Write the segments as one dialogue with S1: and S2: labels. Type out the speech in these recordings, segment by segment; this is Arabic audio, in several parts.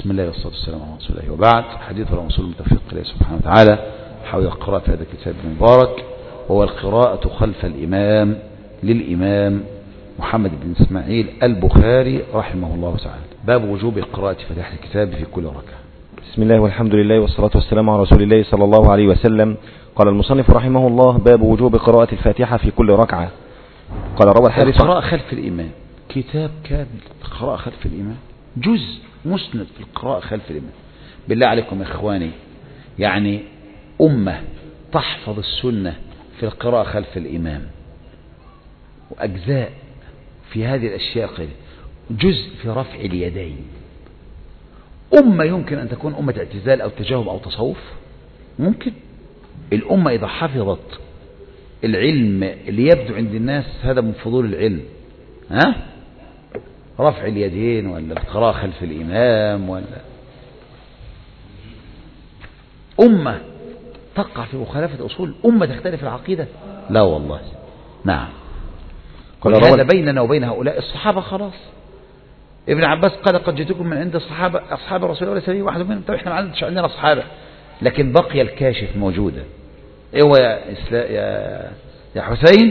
S1: بسم الله والصلاة والسلام على رسول الله وبعد. حديث الرسول المتفق الله سبحانه وتعالى حول قراءة هذا الكتاب المبارك، وهو القراءة خلف الإمام للإمام محمد بن إسماعيل البخاري رحمه الله تعالى. باب وجوب قراءة فاتحة الكتاب في كل ركعة.
S2: بسم الله والحمد لله والصلاة والسلام على رسول الله صلى الله عليه وسلم. قال المصنف رحمه الله: باب وجوب قراءة الفاتحة في كل ركعة. قال روى الحارث:
S1: القراءة خلف الإمام، كتاب كامل القراءة خلف الإمام، جزء مسند في القراءة خلف الإمام. بالله عليكم يا إخواني، يعني أمة تحفظ السنة في القراءة خلف الإمام، وأجزاء في هذه الأشياء قليلة، جزء في رفع اليدين. أمة يمكن أن تكون أمة اعتزال أو تجاوب أو تصوف، ممكن. الأمة إذا حفظت العلم اللي يبدو عند الناس هذا من فضول العلم، رفع اليدين ولا القراءة خلف الإمام، ولا أمة تقع في مخالفة أصول، أمة تختلف العقيدة، لا والله. نعم. هذا بيننا وبين هؤلاء الصحابة خلاص. ابن عباس قال: قد جئتكم من عند أصحاب رسول الله وليس لي واحد منهم. طيب احنا ما عندنا أصحابه، لكن بقي الكاشف موجودا. ايوه يا حسين،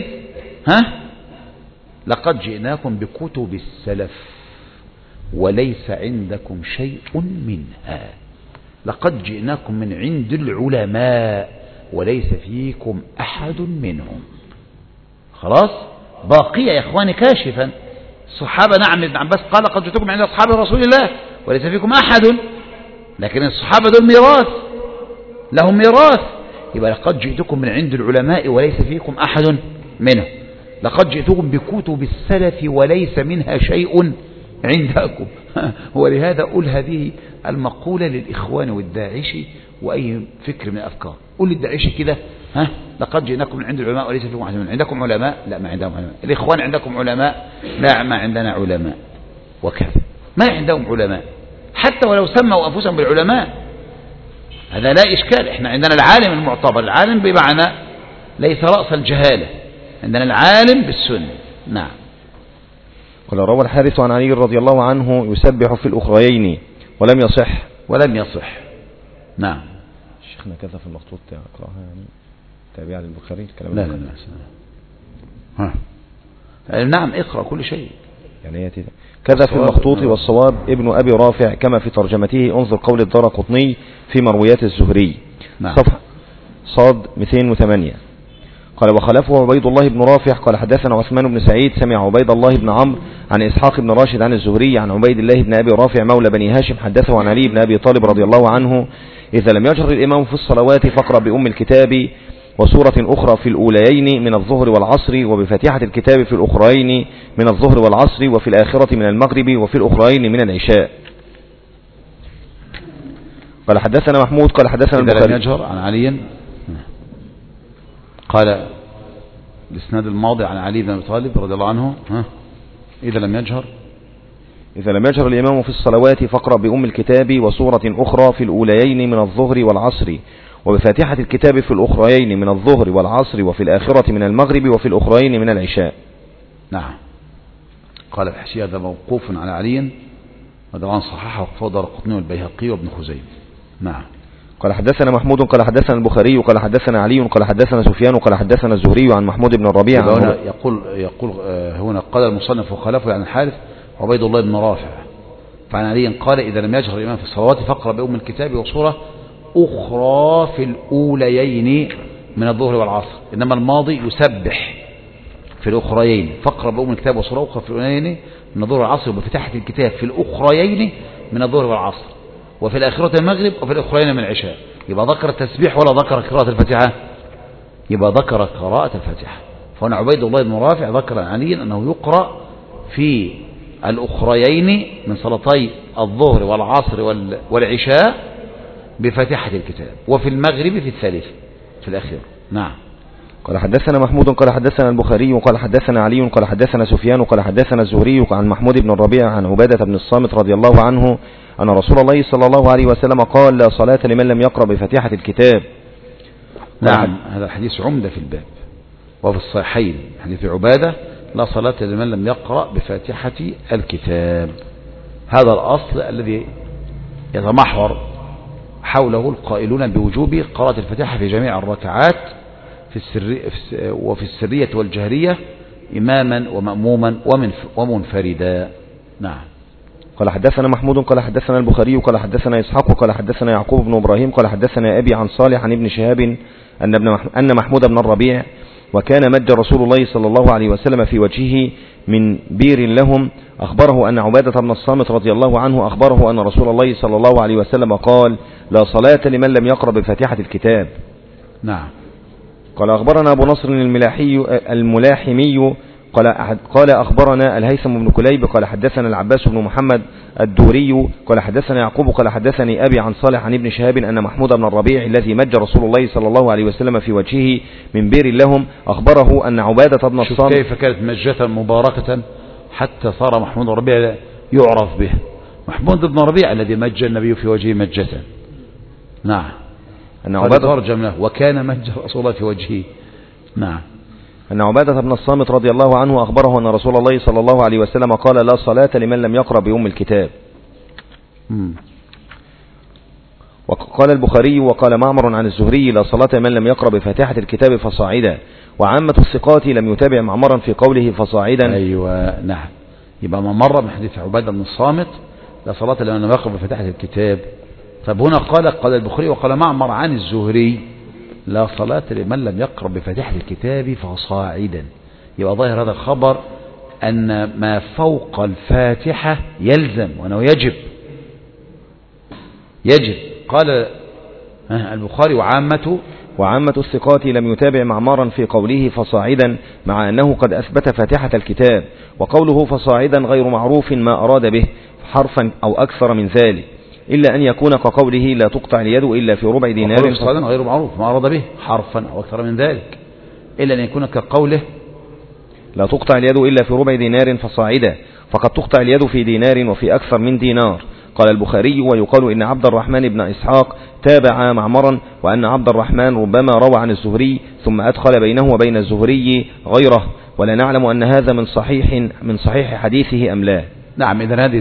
S1: لقد جئناكم بكتب السلف وليس عندكم شيء منها. لقد جئناكم من عند العلماء وليس فيكم أحد منهم. خلاص، باقية يا إخواني كاشفا. الصحابة نعم، ابن عباس قال: قد جئتكم من عند أصحاب رسول الله وليس فيكم أحد. لكن الصحابة دول ميراث، لهم ميراث. يبقى لقد جئتكم من عند العلماء وليس فيكم أحد منهم. لقد جئتكم بكتب السلف وليس منها شيء عندكم. ولهذا أقول هذه المقولة للإخوان والداعشي وأي فكر من الأفكار. قول للداعشي كده: لقد جئناكم من عند العلماء وليس فيكم أحد منهم. عندكم علماء؟ لا، ما عندهم علماء. الإخوان عندكم علماء؟ لا، ما عندنا علماء. وكذا ما عندهم علماء، حتى ولو سموا أنفسهم بالعلماء هذا لا إشكال. احنا عندنا العالم المعتبر، العالم بمعنى ليس رأس الجهالة، عندنا العالم بالسنة. نعم.
S2: قال روى الحارث عن علي رضي الله عنه: يسبح في الأخريين ولم يصح.
S1: نعم.
S2: شيخنا كذا في المخطوط اقراها، يعني تابع للبخاري الكلام.
S1: لا. نعم، اقرأ كل شيء.
S2: يعني هي كذا في المخطوط، والصواب ابن أبي رافع كما في ترجمته. انظر قول الدارقطني في مرويات الزهري.
S1: نعم.
S2: صفحة صاد 208. قال: وخلفه عبيد الله بن رافع قال: حدثنا عثمان بن سعيد سمع عبيد الله بن عمرو عن إسحاق بن راشد عن الزهري عن عبيد الله بن أبي رافع مولى بني هاشم حدثه عن علي بن أبي طالب رضي الله عنه: إذا لم يجهر الإمام في الصلوات فاقرأ بأم الكتاب وسورة أخرى في الأوليين من الظهر والعصر، وبفاتحة الكتاب في الأخرين من الظهر والعصر، وفي الآخرة من المغرب، وفي الأخرين من العشاء. قال: حدثنا محمود قال: حدثنا
S1: البخاري.
S2: البخاري.
S1: لم يجهر عن علي، قال الإسناد الماضي عن علي بن أبي طالب رضي الله عنه: إذا لم يجهر
S2: الإمام في الصلوات فاقرأ بأم الكتاب وسورة أخرى في الأوليين من الظهر والعصر، وبفاتحة الكتاب في الأخرين من الظهر والعصر، وفي الآخرة من المغرب، وفي الأخرين من العشاء.
S1: نعم. قال الحشي: هذا موقوف على علي، وده عن صححه وفضل القطني والبيهقي وابن خزيمة. نعم.
S2: قال: حدثنا محمود قال: حدثنا البخاري قال: حدثنا علي قال: حدثنا سفيان قال: حدثنا الزهري عن محمود بن الربيع.
S1: يقول هنا قال المصنف وخلفه عن الحارث عبيد الله بن رافع، فعن علي قال: إذا لم يجهر الإمام في الصلوات فاقرأ بأم الكتاب وسورة أخرى في الأوليين من الظهر والعصر. إنما الماضي يسبح في الأخريين، فاقرأ بأم الكتاب وسورة أخرى في الأوليين من الظهر والعصر، وبفتحة الكتاب في الأخريين من الظهر والعصر، وفي الآخرة المغرب، وفي الأخرين من العشاء. يبقى ذكر التسبيح ولا ذكر قراءة الفاتحة؟ يبقى ذكر قراءة الفاتحة. فهنا عبيد الله بن رافع ذكر عن علي أنه يقرأ في الأخريين من صلاتي الظهر والعصر والعشاء بفاتحة الكتاب، وفي المغرب في الثالث في الأخير. نعم.
S2: قال: حدثنا محمود قال: حدثنا البخاري قال: حدثنا علي قال: حدثنا سفيان قال: حدثنا الزهري عن محمود بن الربيع عن عبادة بن الصامت رضي الله عنه أن رسول الله صلى الله عليه وسلم قال: لا صلاة لمن لم يقرأ بفاتحة الكتاب.
S1: نعم. هذا الحديث عمدة في الباب، وفي الصحيحين حديث عبادة: لا صلاة لمن لم يقرأ بفاتحة الكتاب. هذا الأصل الذي يتمحور حوله القائلون بوجوب قراءة الفاتحة في جميع الركعات وفي السرية والجهرية إماما ومأموما ومنفردا. نعم.
S2: قال حدثنا محمود قال حدثنا البخاري قال حدثنا إسحاق قال حدثنا يعقوب بن إبراهيم قال حدثنا أبي عن صالح عن ابن شهاب أن محمود بن الربيع وكان مج رسول الله صلى الله عليه وسلم في وجهه من بير لهم أخبره أن عبادة بن الصامت رضي الله عنه أخبره أن رسول الله صلى الله عليه وسلم قال لا صلاة لمن لم يقرأ بفاتحة الكتاب.
S1: نعم.
S2: قال أخبرنا أبو نصر الملاحمي قال أخبرنا الهيثم بن كليب قال حدثنا العباس بن محمد الدوري قال حدثنا يعقوب قال حدثني أبي عن صالح عن ابن شهاب أن محمود بن الربيع الذي مج رسول الله صلى الله عليه وسلم في وجهه من بير لهم أخبره أن عبادة بن الصامت.
S1: كيف كانت مجة مباركة حتى صار محمود بن الربيع يعرف به. محمود بن الربيع الذي مج النبي في وجهه مجة. نعم. أن عبادة ترجم له وكان مج رسول الله في وجهه. نعم.
S2: أن عبادة بن الصامت رضي الله عنه أخبره أن رسول الله صلى الله عليه وسلم قال لا صلاة لمن لم يقرأ بأم الكتاب. وقال البخاري وقال معمر عن الزهري لا صلاة لمن لم يقرأ بفاتحة الكتاب فصاعدا، وعامة الثقات لم يتابع معمرا في قوله فصاعدا.
S1: أيوة نعم. يبقى ما مر من حديث عبادة بن الصامت لا صلاة لمن لم يقرأ بفاتحة الكتاب. طب هنا قال البخاري وقال معمر عن الزهري لا صلاة لمن لم يقرأ بفاتحة الكتاب فصاعدا. يبقى ظاهر هذا الخبر أن ما فوق الفاتحة يلزم وأنه يجب. قال البخاري
S2: وعامة الثقات لم يتابع معمارا في قوله فصاعدا مع أنه قد أثبت فاتحة الكتاب، وقوله فصاعدا غير معروف ما أراد به حرفا أو أكثر من ذلك، إلا أن يكون كقوله لا تقطع اليد إلا في ربع دينار.
S1: فصاعدا غير معروف ما أراد به حرفا أو أكثر من ذلك، إلا أن يكون كقوله
S2: لا تقطع اليد إلا في ربع دينار فصاعدا، فقد تقطع اليد في دينار وفي أكثر من دينار. قال البخاري ويقال إن عبد الرحمن بن إسحاق تابع معمرا، وأن عبد الرحمن ربما روى عن الزهري ثم أدخل بينه وبين الزهري غيره، ولا نعلم أن هذا من صحيح حديثه أم لا.
S1: نعم. إذن هذه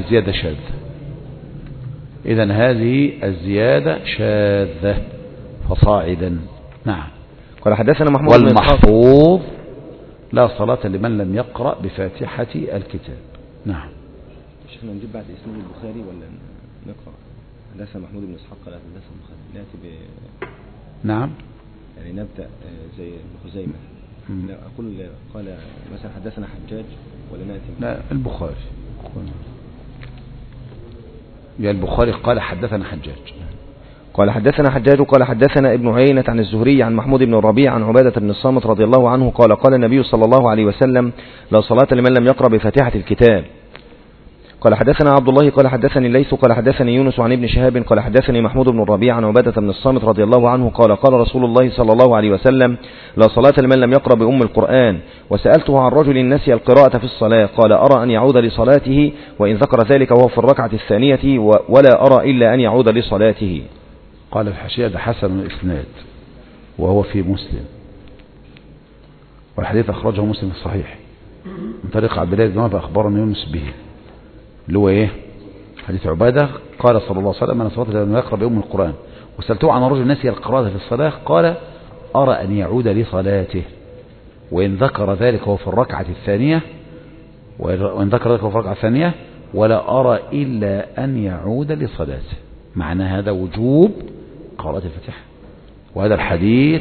S1: الزيادة شاذة فصاعدا. نعم.
S2: قال حدثنا محمود
S1: والمحفوظ لا صلاة لمن لم يقرأ بفاتحة الكتاب. نعم.
S2: شيخنا نجيب بعد اسم البخاري ولا نقرأ؟ حدثنا محمود بن إسحاق قال حدثنا البخاري نأتي
S1: نعم.
S2: يعني نبدأ زي ابن خزيمة. أقول قال مثلا حدثنا حجاج ولا نأتي؟
S1: لا البخاري. يا البخاري قال حدثنا حجاج.
S2: قال حدثنا حجاج قال حدثنا ابن عيينة عن الزهري عن محمود بن الربيع عن عبادة بن الصامت رضي الله عنه قال النبي صلى الله عليه وسلم لا صلاة لمن لم يقرأ بفاتحة الكتاب. قال حدثنا عبد الله قال حدثني الليث قال حدثني يونس عن ابن شهاب قال حدثني محمود بن الربيع عن عبادة بن الصامت رضي الله عنه قال رسول الله صلى الله عليه وسلم لا صلاة لمن لم يقرأ بأم القرآن. وسألته عن رجل نسي القراءة في الصلاة قال أرى أن يعود لصلاته، وإن ذكر ذلك وهو في الركعة الثانية ولا أرى إلا أن يعود لصلاته.
S1: قال الحاشية ده حسن الإسناد وهو في مسلم، والحديث أخرجه مسلم في الصحيح من طريق عبد الله بن وهب أخبرنا يونس به، اللي هو إيه؟ حديث عبادة قال صلى الله عليه وسلم أنا صلاة لمن يقرأ بأم القرآن. وسألته عن رجل نسي القراءة في الصلاة قال أرى أن يعود لصلاته، وإن ذكر ذلك وهو في الركعة الثانية ولا أرى إلا أن يعود لصلاته. معنى هذا وجوب قراءة الفاتحة. وهذا الحديث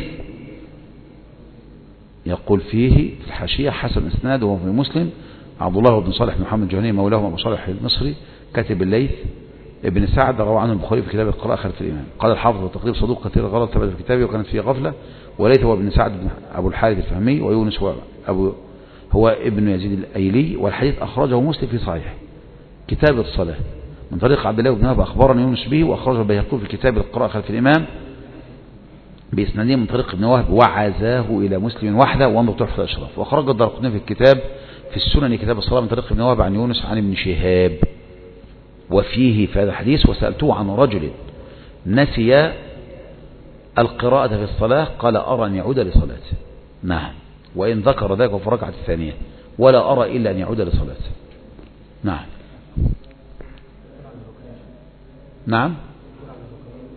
S1: يقول فيه الحاشية حسن إسناد وهو في مسلم عبد الله بن صالح بن محمد الجهني مولاهم أبو صالح المصري كاتب الليث ابن سعد روى عنه البخاري في كتاب القراءة خلف الإمام. قال الحافظ والتقريب صدوق كثير غلط ثبت في كتابه وكانت فيه غفلة. وليث هو ابن سعد بن أبو الحارث الفهمي، ويونس هو ابن يزيد الأيلي. والحديث أخرجه مسلم في صحيح كتاب الصلاة من طريق عبد الله بن وهب أخبرني يونس به، وأخرجه البيهقي في كتاب القراءة خلف الإمام بإسناده من طريق ابن وهب وعزاه إلى مسلم وحده وأنظر تحفة الأشراف. وأخرج الدارقطني في الكتاب في السنن كتاب الصلاة من طريق ابن وهب عن يونس عن ابن شهاب. وفيه في هذا الحديث وسألته عن رجل نسي القراءة في الصلاة قال أرى أن يعود لصلاته. نعم. وإن ذكر ذلك في الركعة الثانية ولا أرى إلا أن يعود لصلاته. نعم.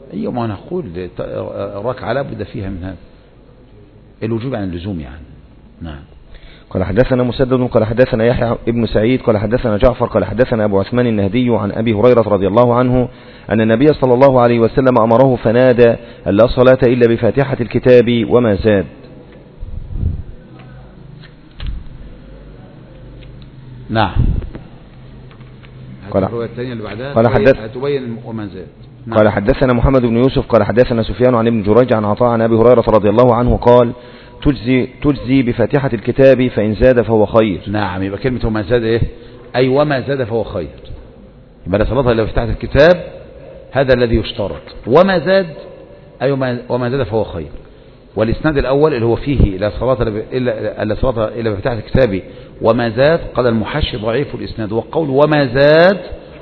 S1: أيوة ما نقول الركعة لا بد فيها من هذا الوجوب عن اللزوم يعني. نعم.
S2: قال حدثنا مسدد قال حدثنا يحيى ابن سعيد قال حدثنا جعفر قال حدثنا أبو عثمان النهدي عن أبي هريرة رضي الله عنه أن النبي صلى الله عليه وسلم أمره فنادى أن لا صلاة إلا بفاتحة الكتاب وما زاد.
S1: نعم.
S2: قال
S1: الثانية اللي بعدها هتبين وما زاد. نعم.
S2: قال حدثنا محمد بن يوسف قال حدثنا سفيان عن ابن جريج عن عطاء عن أبي هريرة رضي الله عنه قال تجزي بفاتحة الكتاب فإن زاد فهو خير.
S1: نعم. يبقى كلمة وما زاد إيه؟ أي وما زاد فهو خير. يبقى صلاتها إلا بفتحة الكتاب هذا الذي يشترط. وما زاد أي وما زاد فهو خير. والإسناد الأول اللي هو فيه لا صلاة إلا بفتحة الكتاب وما زاد قال المحشي ضعيف الإسناد وقول وما زاد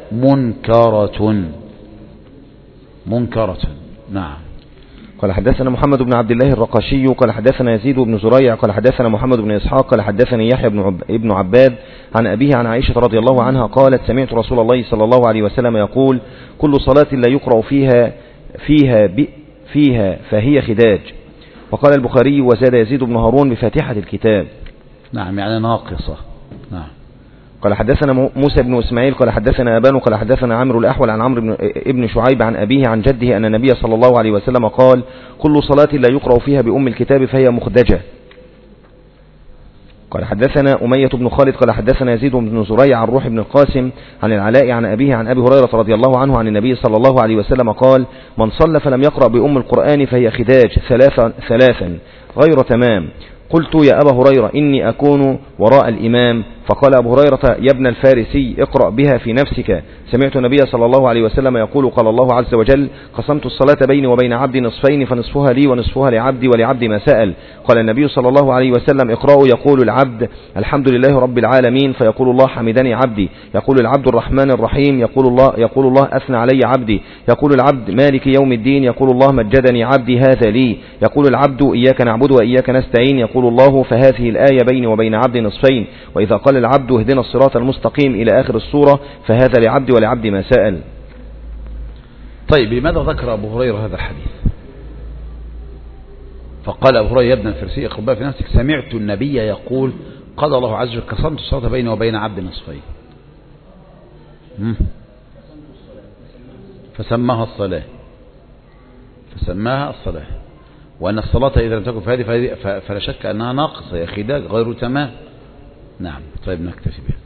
S1: منكرة. نعم.
S2: قال حدثنا محمد بن عبد الله الرقاشي قال حدثنا يزيد بن زريع قال حدثنا محمد بن إسحاق قال حدثني يحيى بن عباد عن أبيه عن عائشة رضي الله عنها قالت سمعت رسول الله صلى الله عليه وسلم يقول كل صلاة لا يقرأ فيها فهي خداج. وقال البخاري وزاد يزيد بن هارون بفاتحة الكتاب.
S1: نعم يعني ناقصة. نعم.
S2: قال حدثنا موسى بن إسماعيل قال حدثنا أبان قال حدثنا عمرو الأحول عن عمرو ابن شعيب عن أبيه عن جده أن النبي صلى الله عليه وسلم قال كل صلاة لا يقرأ فيها بأم الكتاب فهي مخدجة. قال حدثنا أمية بن خالد قال حدثنا يزيد بن زريع عن روح بن القاسم عن العلاء عن أبيه عن أبي هريرة رضي الله عنه عن النبي صلى الله عليه وسلم قال من صلى فلم يقرأ بأم القرآن فهي خداج ثلاثا غير تمام. قلت يا أبا هريرة إني أكون وراء الإمام فقال أبو هريرة يا ابن الفارسي اقرأ بها في نفسك سمعت النبي صلى الله عليه وسلم يقول قال الله عز وجل قسمت الصلاة بيني وبين عبدي نصفين فنصفها لي ونصفها لعبدي ولعبدي ما سأل. قال النبي صلى الله عليه وسلم اقرأوا يقول العبد الحمد لله رب العالمين فيقول الله حمدني عبدي. يقول العبد الرحمن الرحيم يقول الله أثنى علي عبدي. يقول العبد مالك يوم الدين يقول الله مجدني عبدي هذا لي. يقول العبد إياك نعبد وإياك نستعين يقول الله فهذه الآية بيني وبين عبدي نصفين. وإذا قال العبد اهدنا الصراط المستقيم إلى آخر السورة فهذا لعبدي ولعبدي ما سأل.
S1: طيب لماذا ذكر أبو هريرة هذا الحديث؟ فقال أبو هريرة يا ابن الفرسي اقرأ بها في نفسك سمعت النبي يقول قال الله عز وجل قسمت الصلاة بيني وبين عبدي نصفين فسماها الصلاة وأن الصلاة إذا لم تكن في هذه فلا شك أنها ناقصة يا خداج غير تمام. نعم. طيب نكتفي بها.